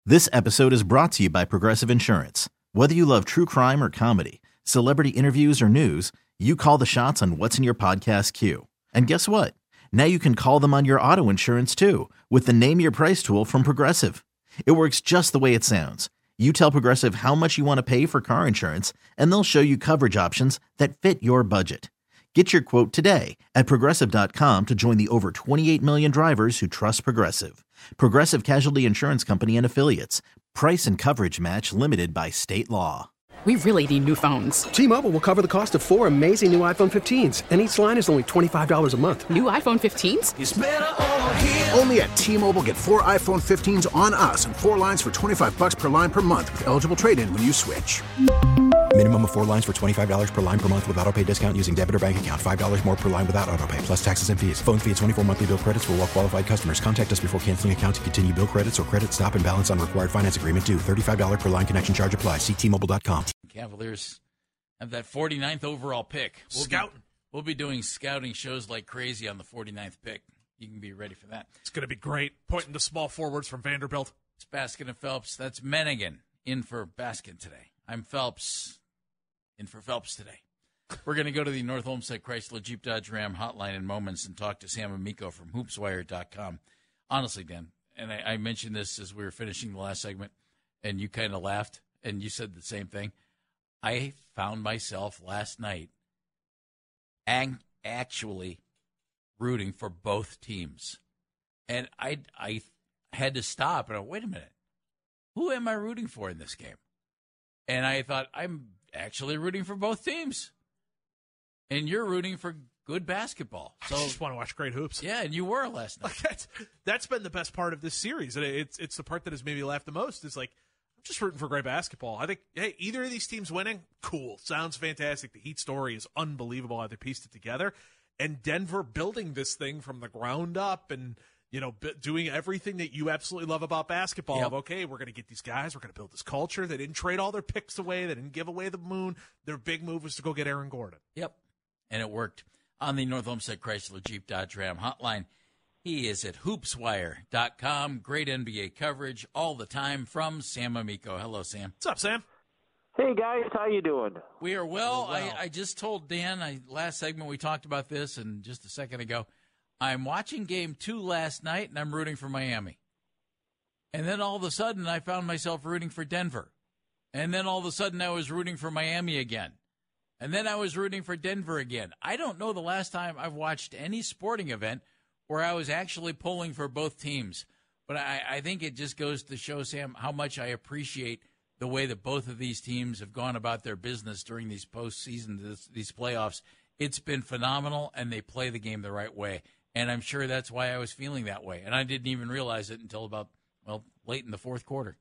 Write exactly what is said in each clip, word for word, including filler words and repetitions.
This episode is brought to you by Progressive Insurance. Whether you love true crime or comedy, celebrity interviews or news, you call the shots on what's in your podcast queue. And guess what? Now you can call them on your auto insurance too with the Name Your Price tool from Progressive. It works just the way it sounds. You tell Progressive how much you want to pay for car insurance, and they'll show you coverage options that fit your budget. Get your quote today at Progressive dot com to join the over twenty-eight million drivers who trust Progressive. Progressive Casualty Insurance Company and Affiliates. Price and coverage match limited by state law. We really need new phones. T-Mobile will cover the cost of four amazing new iPhone fifteens, and each line is only twenty-five dollars a month. New iPhone fifteens? It's better over here. Only at T-Mobile, get four iPhone fifteens on us and four lines for twenty-five bucks per line per month with eligible trade-in when you switch. Minimum of four lines for twenty-five dollars per line per month with autopay discount using debit or bank account. five dollars more per line without autopay, plus taxes and fees. Phone fee at twenty-four monthly bill credits for well-qualified customers. Contact us before canceling account to continue bill credits or credit stop and balance on required finance agreement due. thirty-five dollars per line connection charge applies. See T Mobile dot com. Cavaliers have that forty-ninth overall pick. We'll Scouting. Be, we'll be doing scouting shows like crazy on the forty-ninth pick. You can be ready for that. It's going to be great. Pointing to small forwards from Vanderbilt. It's Baskin and Phelps. That's Mennigan in for Baskin today. I'm Phelps in for Phelps today. We're going to go to the North Olmsted Chrysler Jeep Dodge Ram hotline in moments and talk to Sam Amico from hoops wire dot com. Honestly, Dan, and I, I mentioned this as we were finishing the last segment, and you kind of laughed, and you said the same thing. I found myself last night ang- actually rooting for both teams. And I, I had to stop and I wait a minute. Who am I rooting for in this game? And I thought, I'm actually rooting for both teams. And you're rooting for good basketball. So I just want to watch great hoops. Yeah, and you were last night. Like that's, that's been the best part of this series. And it's, it's the part that has made me laugh the most. Is like, I'm just rooting for great basketball. I think, hey, either of these teams winning, cool. Sounds fantastic. The Heat story is unbelievable how they pieced it together. And Denver building this thing from the ground up and, you know, b- doing everything that you absolutely love about basketball. Yep. Of, okay, we're going to get these guys. We're going to build this culture. They didn't trade all their picks away. They didn't give away the moon. Their big move was to go get Aaron Gordon. Yep, and it worked. On the North Olmsted Chrysler Jeep Dodge Ram hotline, he is at hoops wire dot com. Great N B A coverage all the time from Sam Amico. Hello, Sam. What's up, Sam? Hey, guys. How you doing? We are well. well. I, I just told Dan, I, last segment we talked about this, and just a second ago, I'm watching game two last night, and I'm rooting for Miami. And then all of a sudden, I found myself rooting for Denver. And then all of a sudden, I was rooting for Miami again. And then I was rooting for Denver again. I don't know the last time I've watched any sporting event where I was actually pulling for both teams. But I, I think it just goes to show, Sam, how much I appreciate the way that both of these teams have gone about their business during these postseason, this, these playoffs. It's been phenomenal, and they play the game the right way. And I'm sure that's why I was feeling that way. And I didn't even realize it until about, well, late in the fourth quarter.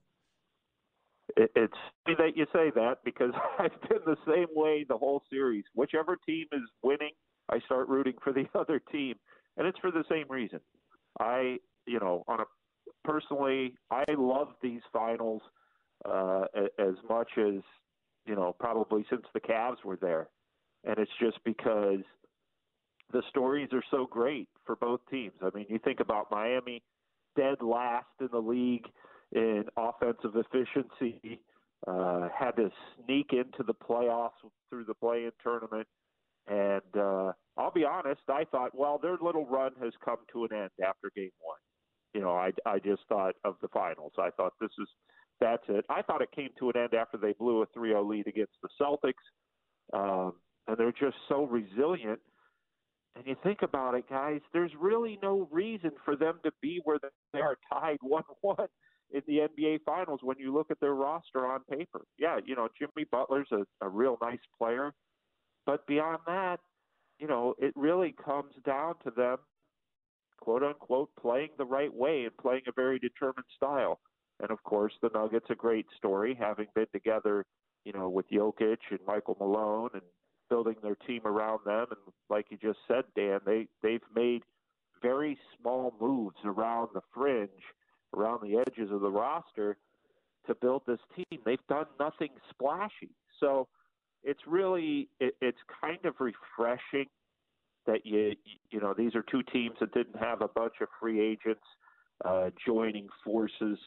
It's funny that you say that because I've been the same way the whole series. Whichever team is winning, I start rooting for the other team. And it's for the same reason. I, you know, on a personally, I love these finals uh, as much as, you know, probably since the Cavs were there. And it's just because the stories are so great for both teams. I mean, you think about Miami, dead last in the league in offensive efficiency, uh, had to sneak into the playoffs through the play-in tournament. And uh, I'll be honest, I thought, well, their little run has come to an end after game one. You know, I, I just thought of the finals. I thought this is that's it. I thought it came to an end after they blew a three oh lead against the Celtics. Um, and they're just so resilient. And you think about it, guys, there's really no reason for them to be where they are tied one one in the N B A Finals when you look at their roster on paper. Yeah, you know, Jimmy Butler's a, a real nice player. But beyond that, you know, it really comes down to them, quote unquote, playing the right way and playing a very determined style. And of course, the Nuggets, a great story, having been together, you know, with Jokic and Michael Malone and building their team around them. And like you just said, Dan, they, they've made very small moves around the fringe, around the edges of the roster to build this team. They've done nothing splashy. So it's really, it, it's kind of refreshing that you, you know, these are two teams that didn't have a bunch of free agents uh, joining forces.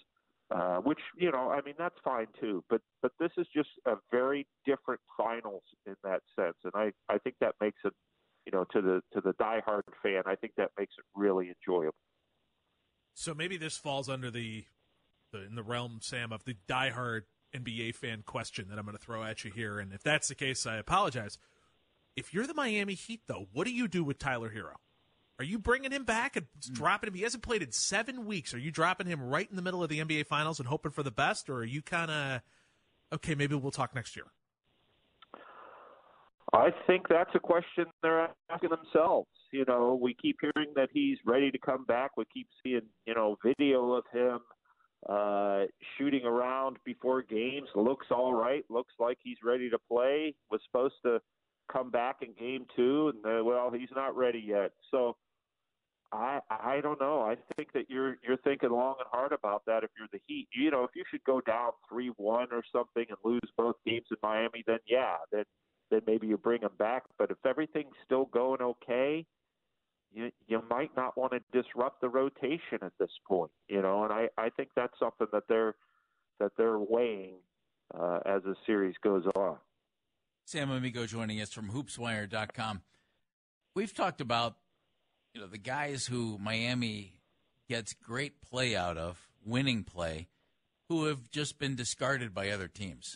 uh, which, you know, I mean, that's fine too. But but this is just a very different finals in that sense, and I, I think that makes it, you know, to the to the diehard fan, I think that makes it really enjoyable. So maybe this falls under the, the in the realm, Sam, of the diehard N B A fan question that I'm going to throw at you here. And if that's the case, I apologize. If you're the Miami Heat, though, what do you do with Tyler Hero? Are you bringing him back and mm. dropping him? He hasn't played in seven weeks. Are you dropping him right in the middle of the N B A Finals and hoping for the best? Or are you kind of, okay, maybe we'll talk next year? I think that's a question they're asking themselves. You know, we keep hearing that he's ready to come back. We keep seeing, you know, video of him uh, shooting around before games. Looks all right. Looks like he's ready to play. Was supposed to come back in game two, and uh, well, he's not ready yet. So I I don't know. I think that you're you're thinking long and hard about that. If you're the Heat, you know, if you should go down three one or something and lose both games in Miami, then yeah, then then maybe you bring him back. But if everything's still going okay, you you might not want to disrupt the rotation at this point. You know, and I, I think that's something that they're that they're weighing uh, as the series goes on. Sam Amico joining us from hoops wire dot com. We've talked about, you know, the guys who Miami gets great play out of, winning play, who have just been discarded by other teams.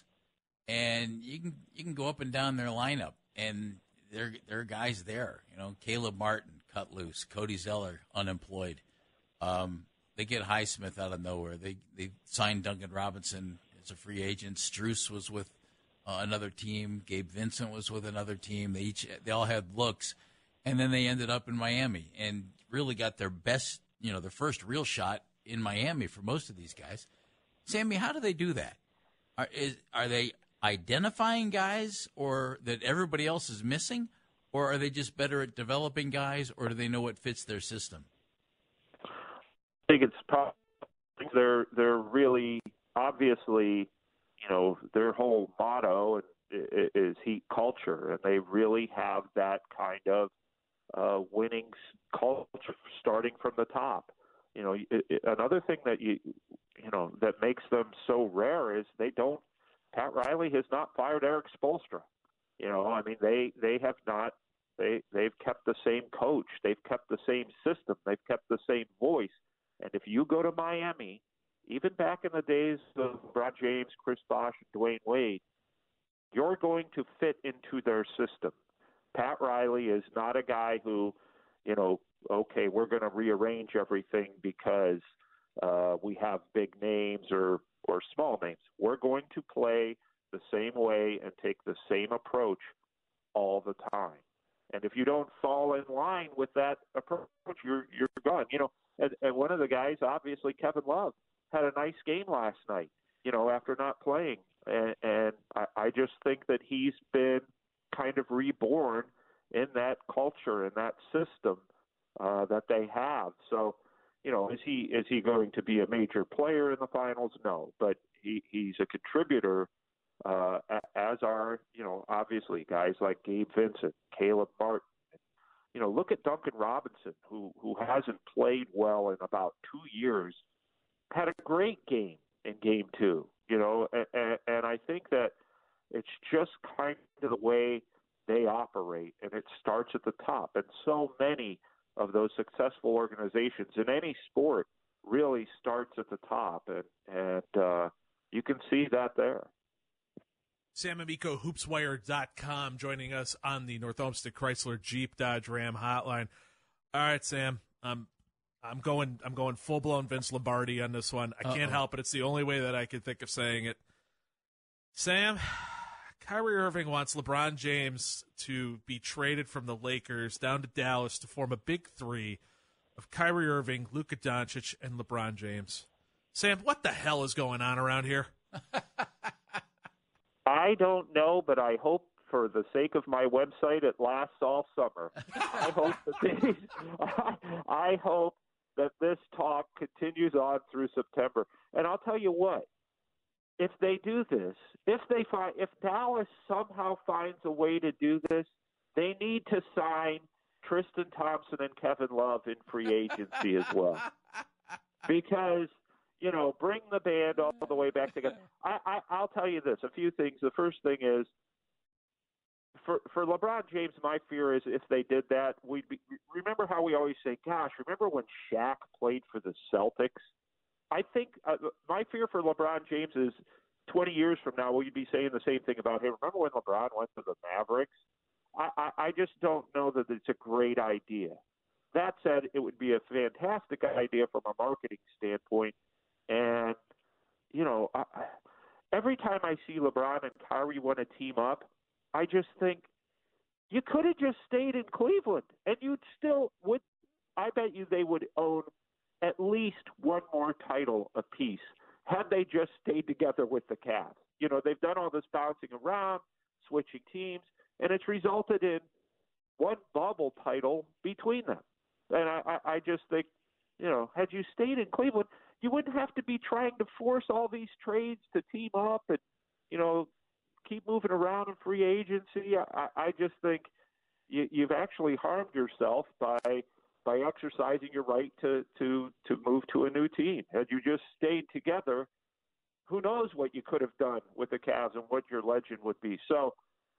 And you can you can go up and down their lineup, and there there are guys there. You know, Caleb Martin cut loose, Cody Zeller unemployed. Um, they get Highsmith out of nowhere. They they signed Duncan Robinson as a free agent. Strus was with uh, another team. Gabe Vincent was with another team. They each they all had looks, and then they ended up in Miami and really got their best, you know, their first real shot in Miami for most of these guys. Sammy, how do they do that? Are is are they identifying guys or that everybody else is missing, or are they just better at developing guys, or do they know what fits their system? I think it's probably they're they're really obviously, you know, their whole motto is Heat culture, and they really have that kind of uh, winning culture starting from the top. You know, it, it, another thing that you you know that makes them so rare is they don't. Pat Riley has not fired Eric Spoelstra. You know, I mean, they, they have not, they, they've kept the same coach. They've kept the same system. They've kept the same voice. And if you go to Miami, even back in the days of LeBron James, Chris Bosh, and Dwayne Wade, you're going to fit into their system. Pat Riley is not a guy who, you know, okay, we're going to rearrange everything because uh, we have big names or or small names. We're going to play the same way and take the same approach all the time. And if you don't fall in line with that approach, you're you're gone. You know, and, and one of the guys, obviously, Kevin Love, had a nice game last night, you know, after not playing. And, and I, I just think that he's been kind of reborn in that culture and that system uh, that they have. So, you know, is he is he going to be a major player in the finals? No, but he, he's a contributor, uh, as are, you know, obviously guys like Gabe Vincent, Caleb Martin. You know, look at Duncan Robinson, who, who hasn't played well in about two years, had a great game in game two, you know, and, and I think that it's just kind of the way they operate, and it starts at the top. And so many of those successful organizations in any sport really starts at the top, and, and uh, you can see that there. Sam Amico, hoops wire dot com, joining us on the North Olmsted Chrysler Jeep Dodge Ram hotline. All right, Sam, I'm I'm going I'm going full blown Vince Lombardi on this one. I Uh-oh. can't help it. It's the only way that I can think of saying it. Sam, Kyrie Irving wants LeBron James to be traded from the Lakers down to Dallas to form a big three of Kyrie Irving, Luka Doncic, and LeBron James. Sam, what the hell is going on around here? I don't know, but I hope for the sake of my website it lasts all summer. I hope that these, I, I hope that this talk continues on through September. And I'll tell you what. If they do this, if they find, if Dallas somehow finds a way to do this, they need to sign Tristan Thompson and Kevin Love in free agency as well. Because you know, bring the band all the way back together. I, I, I'll tell you this, a few things. The first thing is, for for LeBron James, my fear is if they did that, we'd be, remember how we always say, gosh, remember when Shaq played for the Celtics? I think uh, my fear for LeBron James is twenty years from now, we'd be saying the same thing about him. Remember when LeBron went to the Mavericks? I, I, I just don't know that it's a great idea. That said, it would be a fantastic idea from a marketing standpoint. And, you know, I, every time I see LeBron and Kyrie want to team up, I just think you could have just stayed in Cleveland, and you'd still would. I bet you they would own at least one more title apiece had they just stayed together with the Cavs. You know, they've done all this bouncing around, switching teams, and it's resulted in one bubble title between them. And I, I, I just think, you know, had you stayed in Cleveland, you wouldn't have to be trying to force all these trades to team up and, you know, keep moving around in free agency. I, I just think you, you've actually harmed yourself by by exercising your right to, to, to move to a new team. Had you just stayed together, who knows what you could have done with the Cavs and what your legend would be. So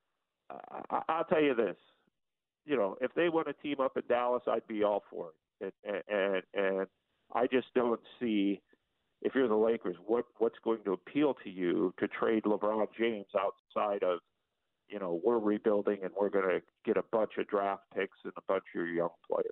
uh, I'll tell you this. You know, if they want to team up in Dallas, I'd be all for it. And, and, and I just don't see, if you're the Lakers, what, what's going to appeal to you to trade LeBron James outside of, you know, we're rebuilding and we're going to get a bunch of draft picks and a bunch of your young players.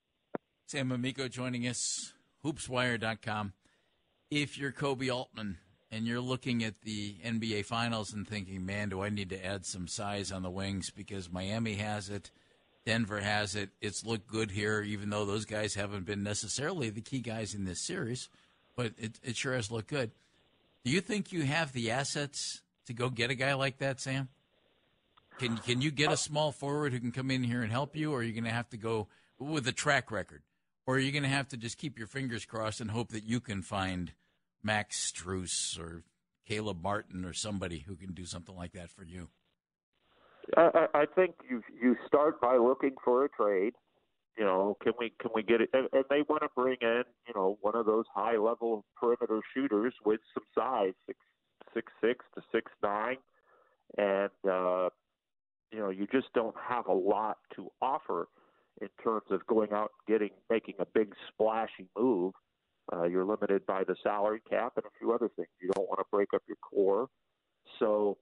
Sam Amico joining us, hoops wire dot com. If you're Kobe Altman and you're looking at the N B A Finals and thinking, man, do I need to add some size on the wings because Miami has it, Denver has it, it's looked good here, even though those guys haven't been necessarily the key guys in this series, but it, it sure has looked good. Do you think you have the assets to go get a guy like that, Sam? Can, can you get a small forward who can come in here and help you, or are you going to have to go with a track record? Or are you going to have to just keep your fingers crossed and hope that you can find Max Strus or Caleb Martin or somebody who can do something like that for you? I, I think you you start by looking for a trade. You know, can we can we get it? And, and they want to bring in, you know, one of those high level perimeter shooters with some size, six six six to six nine, and uh, you know, you just don't have a lot to offer in terms of going out and getting, making a big splashy move. Uh, you're limited by the salary cap and a few other things. You don't want to break up your core. So,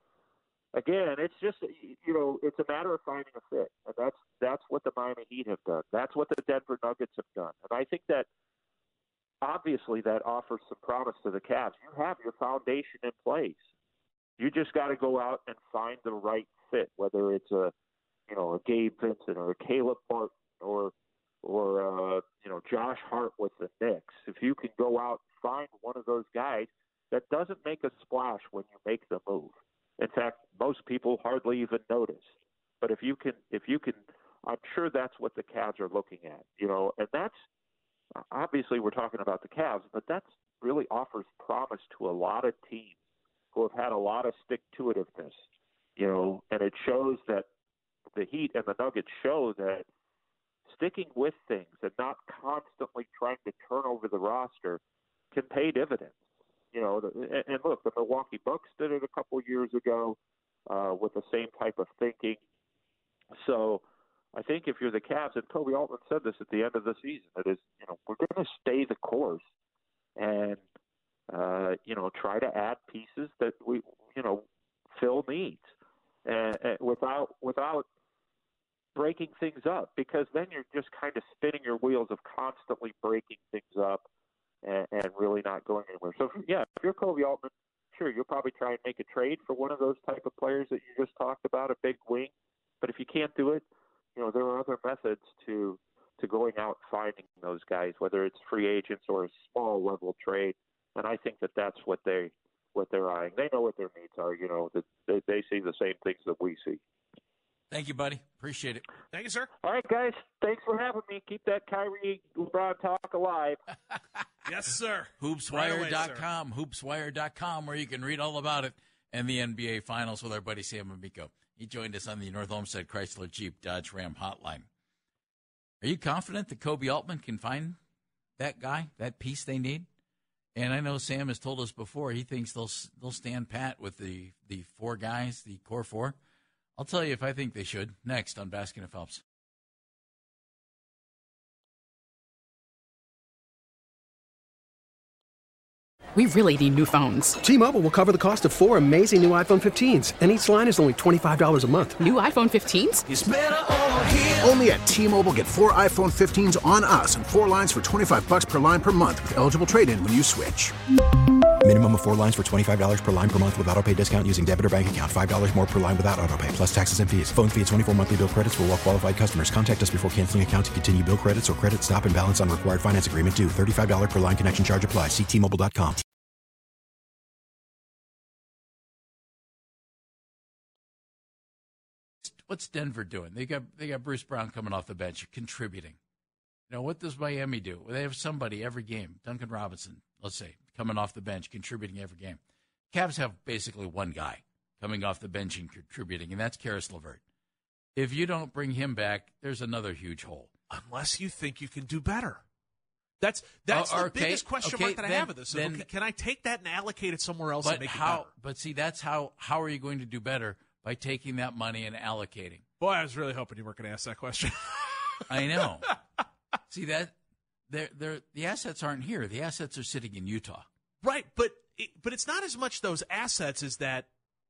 again, it's just, you know, it's a matter of finding a fit. And that's that's what the Miami Heat have done. That's what the Denver Nuggets have done. And I think that, obviously, that offers some promise to the Cavs. You have your foundation in place. You just got to go out and find the right fit, whether it's a, you know, a Gabe Vincent or a Caleb Martin or, or uh, you know, Josh Hart with the Knicks. If you can go out and find one of those guys that doesn't make a splash when you make the move. In fact, most people hardly even notice. But if you can, if you can, I'm sure that's what the Cavs are looking at, you know, and that's, obviously we're talking about the Cavs, but that's really offers promise to a lot of teams who have had a lot of stick-to-itiveness, you know, and it shows that the Heat and the Nuggets show that sticking with things and not constantly trying to turn over the roster can pay dividends. You know, and, and look, the Milwaukee Bucks did it a couple years ago uh, with the same type of thinking. So I think if you're the Cavs, and Kobe Altman said this at the end of the season, it is, you know, we're going to stay the course and, uh, you know, try to add pieces that we, you know, fill needs and, and without without breaking things up, because then you're just kind of spinning your wheels of constantly breaking things up and, and really not going anywhere. So, yeah, if you're Kobe Altman, sure, you'll probably try and make a trade for one of those type of players that you just talked about, a big wing. But if you can't do it, you know, there are other methods to to going out and finding those guys, whether it's free agents or a small level trade. And I think that that's what they what they're eyeing. They know what their needs are. You know, that they, they see the same things that we see. Thank you, buddy. Appreciate it. Thank you, sir. All right, guys. Thanks for having me. Keep that Kyrie LeBron talk alive. Yes, sir. hoops wire dot com, hoops wire dot com, where you can read all about it and the N B A Finals with our buddy Sam Amico. He joined us on the North Olmsted Chrysler Jeep Dodge Ram hotline. Are you confident that Kobe Altman can find that guy, that piece they need? And I know Sam has told us before he thinks they'll they'll stand pat with the, the four guys, the core four. I'll tell you if I think they should. Next on Baskin and Phelps. We really need new phones. T-Mobile will cover the cost of four amazing new iPhone fifteens, and each line is only twenty-five dollars a month. New iPhone fifteens? It's better over here. Only at T-Mobile, get four iPhone fifteens on us and four lines for twenty-five bucks per line per month with eligible trade-in when you switch. Minimum of four lines for twenty-five dollars per line per month with autopay discount using debit or bank account. five dollars more per line without autopay, plus taxes and fees. Phone fee at twenty-four monthly bill credits for well-qualified customers. Contact us before canceling account to continue bill credits or credit stop and balance on required finance agreement due. thirty-five dollars per line connection charge applies. See T Mobile dot com. What's Denver doing? They got they got Bruce Brown coming off the bench, contributing. You know, what does Miami do? Well, they have somebody every game. Duncan Robinson, let's say, coming off the bench, contributing every game. Cavs have basically one guy coming off the bench and contributing, and that's Karis LeVert. If you don't bring him back, there's another huge hole. Unless you think you can do better. That's that's Oh, the okay, biggest question okay, mark that I then- have with this. then- Okay, can I take that and allocate it somewhere else But and make how? it better? But see, that's how. How are you going to do better? By taking that money and allocating. Boy, I was really hoping you weren't going to ask that question. I know. See that? They're, they're, the assets aren't here. The assets are sitting in Utah. Right, but it, but it's not as much those assets as that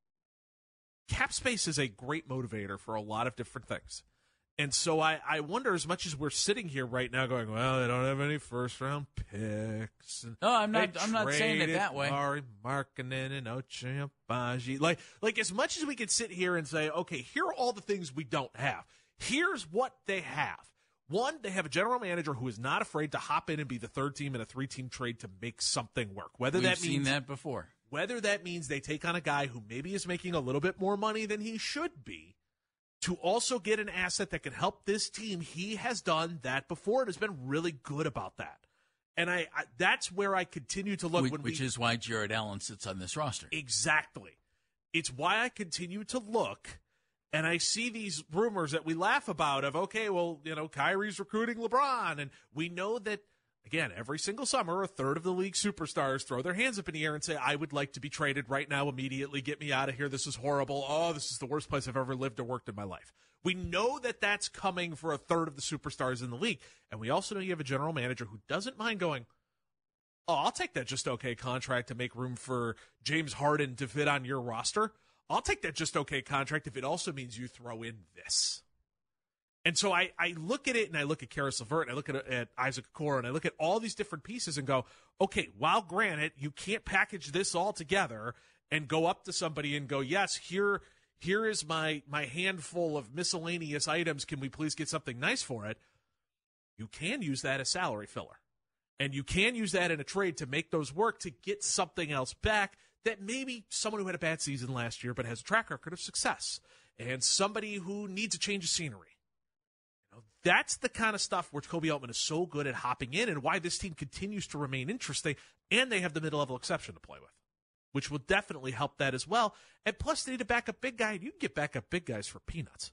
cap space is a great motivator for a lot of different things. And so I, I wonder, as much as we're sitting here right now going, well, they don't have any first-round picks. And No, I'm not. they I'm not saying it traded that way. Laurie Markkanen and Ochai Agbaji. Like, like as much as we could sit here and say, okay, here are all the things we don't have. Here's what they have. One, they have a general manager who is not afraid to hop in and be the third team in a three-team trade to make something work. Whether We've that seen means that before. whether that means they take on a guy who maybe is making a little bit more money than he should be, to also get an asset that can help this team. He has done that before and has been really good about that. And I, I that's where I continue to look. Which, when which we, is why Jared Allen sits on this roster. Exactly. It's why I continue to look, and I see these rumors that we laugh about of, okay, well, you know, Kyrie's recruiting LeBron, and we know that, again, every single summer, a third of the league superstars throw their hands up in the air and say, I would like to be traded right now, immediately. Get me out of here. This is horrible. Oh, this is the worst place I've ever lived or worked in my life. We know that that's coming for a third of the superstars in the league. And we also know you have a general manager who doesn't mind going, oh, I'll take that just okay contract to make room for James Harden to fit on your roster. I'll take that just okay contract if it also means you throw in this. And so I, I look at it, and I look at Karis LeVert, and I look at, at Isaac Okoro, and I look at all these different pieces and go, okay, while granted, you can't package this all together and go up to somebody and go, yes, here here is my, my handful of miscellaneous items. Can we please get something nice for it? You can use that as salary filler. And you can use that in a trade to make those work to get something else back that maybe someone who had a bad season last year but has a track record of success, and somebody who needs a change of scenery. That's the kind of stuff where Kobe Altman is so good at hopping in, and why this team continues to remain interesting, and they have the mid-level exception to play with, which will definitely help that as well. And plus, they need a backup big guy, and you can get backup big guys for peanuts.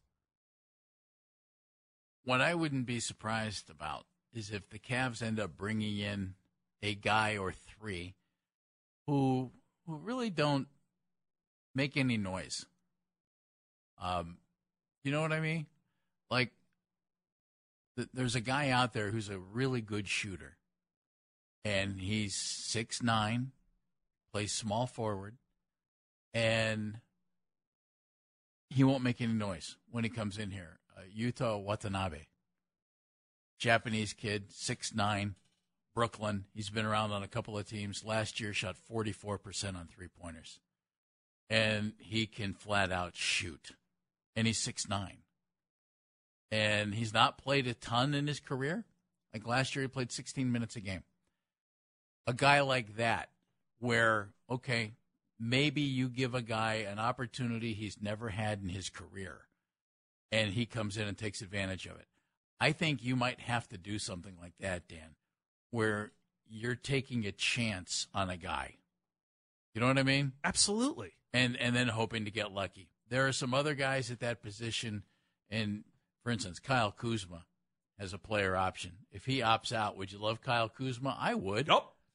What I wouldn't be surprised about is if the Cavs end up bringing in a guy or three who who really don't make any noise. Um, you know what I mean? Like, there's a guy out there who's a really good shooter, and he's six nine, plays small forward, and he won't make any noise when he comes in here. Uh, Yuta Watanabe, Japanese kid, six nine, Brooklyn. He's been around on a couple of teams. Last year shot forty-four percent on three-pointers, and he can flat out shoot, and he's six nine. And he's not played a ton in his career. Like last year, he played sixteen minutes a game. A guy like that, where, okay, maybe you give a guy an opportunity he's never had in his career, and he comes in and takes advantage of it. I think you might have to do something like that, Dan, where you're taking a chance on a guy. You know what I mean? Absolutely. And and then hoping to get lucky. There are some other guys at that position, and for instance, Kyle Kuzma has a player option. If he opts out, would you love Kyle Kuzma? I would. Nope.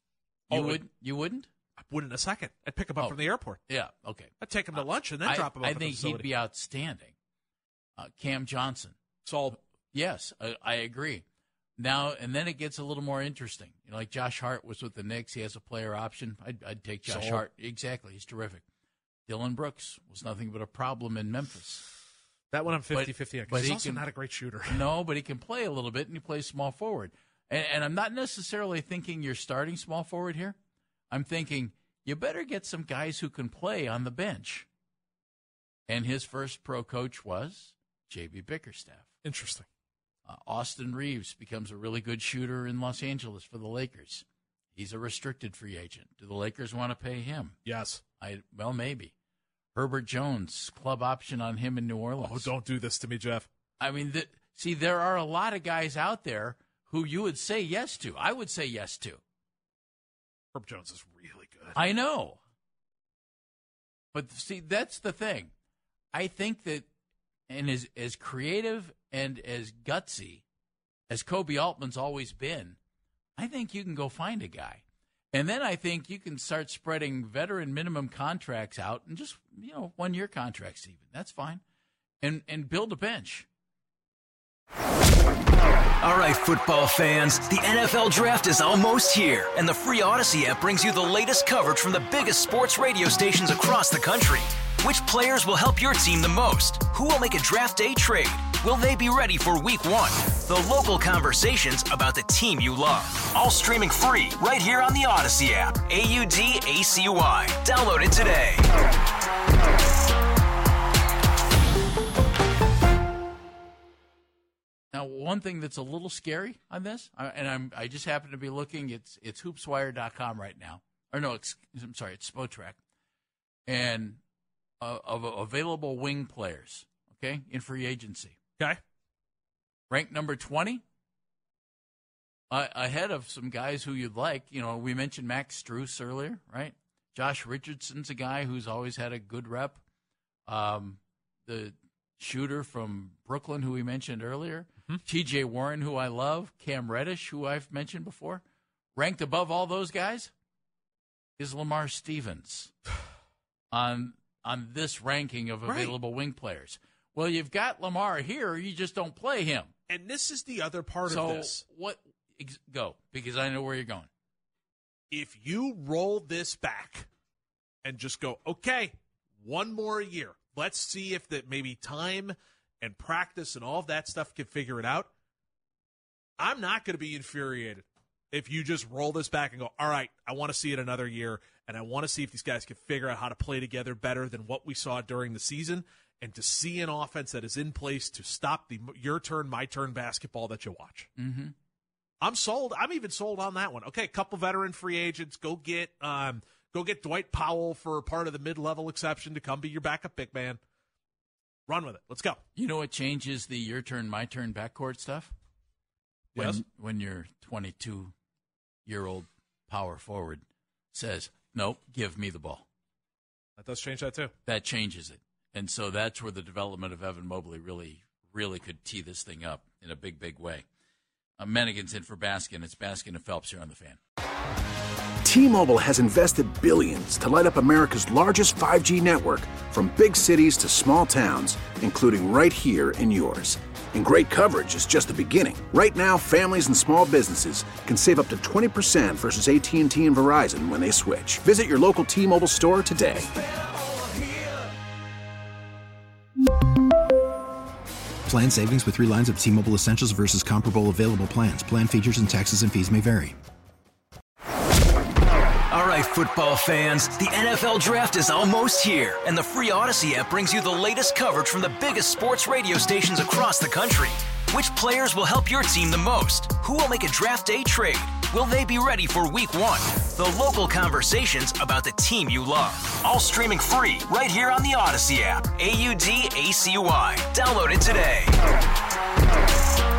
You Oh, would? You wouldn't? I wouldn't in a second. I'd pick him up Oh. from the airport. Yeah. Okay. I'd take him to lunch and then I, drop him off I at the think facility. he'd be outstanding. Uh, Cam Johnson. Sold. Yes, I, I agree. Now and then it gets a little more interesting. You know, like Josh Hart was with the Knicks. He has a player option. I'd, I'd take Josh Sold. Hart. Exactly. He's terrific. Dylan Brooks was nothing but a problem in Memphis. That one I'm fifty-fifty on, but because he's he also can- not a great shooter. No, but he can play a little bit, and he plays small forward. And, and I'm not necessarily thinking you're starting small forward here. I'm thinking you better get some guys who can play on the bench. And his first pro coach was J B Bickerstaff. Interesting. Uh, Austin Reeves becomes a really good shooter in Los Angeles for the Lakers. He's a restricted free agent. Do the Lakers want to pay him? Yes. I Well, maybe. Herbert Jones, club option on him in New Orleans. Oh, don't do this to me, Jeff. I mean, the, see, there are a lot of guys out there who you would say yes to. I would say yes to. Herb Jones is really good. I know. But see, that's the thing. I think that, and as, as creative and as gutsy as Kobe Altman's always been, I think you can go find a guy. And then I think you can start spreading veteran minimum contracts out and just, you know, one-year contracts even. That's fine. And and build a bench. All right, football fans, the N F L Draft is almost here, and the free Odyssey app brings you the latest coverage from the biggest sports radio stations across the country. Which players will help your team the most? Who will make a draft day trade? Will they be ready for week one? The local conversations about the team you love. All streaming free right here on the Odyssey app. A U D A C Y. Download it today. Now, one thing that's a little scary on this, I- and I'm I just happen to be looking, it's it's hoopswire dot com right now. Or no, it's, I'm sorry, it's Spotrac. And uh, of available wing players, okay, in free agency. Okay. Ranked number twenty, uh, ahead of some guys who you'd like. You know, we mentioned Max Strus earlier, right? Josh Richardson's a guy who's always had a good rep. Um, the shooter from Brooklyn, who we mentioned earlier. Mm-hmm. T J Warren, who I love. Cam Reddish, who I've mentioned before. Ranked above all those guys is Lamar Stevens on on this ranking of available right. wing players. Well, you've got Lamar here. You just don't play him. And this is the other part so of this. What? Ex- go, because I know where you're going. If you roll this back and just go, okay, one more year. Let's see if that maybe time and practice and all of that stuff can figure it out. I'm not going to be infuriated if you just roll this back and go, all right, I want to see it another year, and I want to see if these guys can figure out how to play together better than what we saw during the season, and to see an offense that is in place to stop the your turn, my turn basketball that you watch. Mm-hmm. I'm sold. I'm even sold on that one. Okay, a couple veteran free agents. Go get um, go get Dwight Powell for part of the mid-level exception to come be your backup big man. Run with it. Let's go. You know what changes the your turn, my turn backcourt stuff? When, yes. When your twenty-two-year-old power forward says, nope, give me the ball. That does change that too. That changes it. And so that's where the development of Evan Mobley really, really could tee this thing up in a big, big way. Uh, Mennigan's in for Baskin. It's Baskin and Phelps here on The Fan. T-Mobile has invested billions to light up America's largest five G network, from big cities to small towns, including right here in yours. And great coverage is just the beginning. Right now, families and small businesses can save up to twenty percent versus A T and T and Verizon when they switch. Visit your local T-Mobile store today. Plan savings with three lines of T-Mobile Essentials versus comparable available plans. Plan features and taxes and fees may vary. All right, football fans, the N F L Draft is almost here, and the free Odyssey app brings you the latest coverage from the biggest sports radio stations across the country. Which players will help your team the most? Who will make a draft day trade? Will they be ready for week one? The local conversations about the team you love. All streaming free right here on the Odyssey app. A U D A C Y. Download it today.